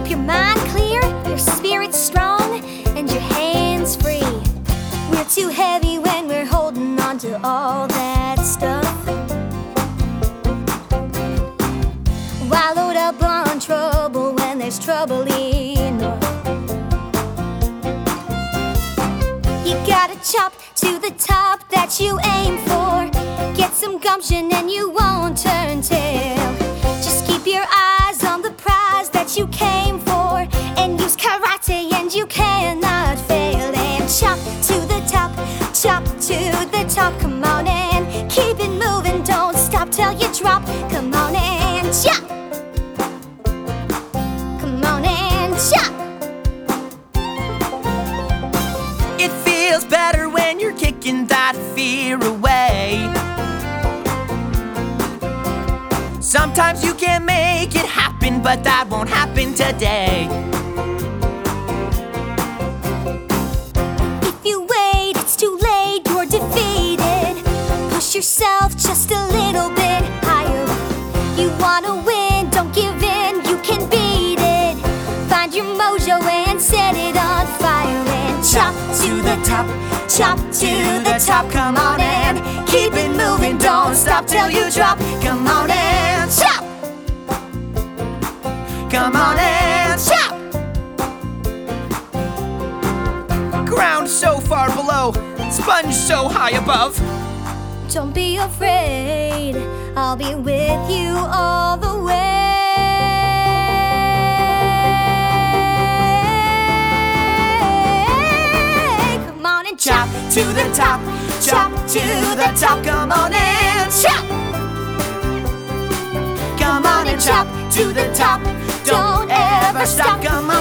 keep your mind clear, your spirit strong, and your hands free. We're too heavy when we're holding on to all that stuff. Wallowed up on trouble when there's trouble enough. You gotta chop to the top that you aim for. Get some gumption and you won't turn tail. Just keep your eyes on the prize that you came for, and use karate and you cannot fail. And chop to the top, chop to the top. Come on and keep it moving, don't stop till you drop. Come on and chop. Come on and chop. It feels better when you're kicking that fear away. Sometimes you can make it happen, but that won't happen today. If you wait, it's too late, you're defeated. Push yourself just a little bit higher. You wanna win, don't give in, you can beat it. Find your mojo and set it on fire. And chop to the top, chop to the top. Come on and keep it moving, don't stop till you drop. Come on and chop. Come on and chop. Ground so far below, sponge so high above. Don't be afraid, I'll be with you all the way. Come on and chop To the top, chop to the top. Come on and chop. Come on and chop to the top. Don't ever stop. Come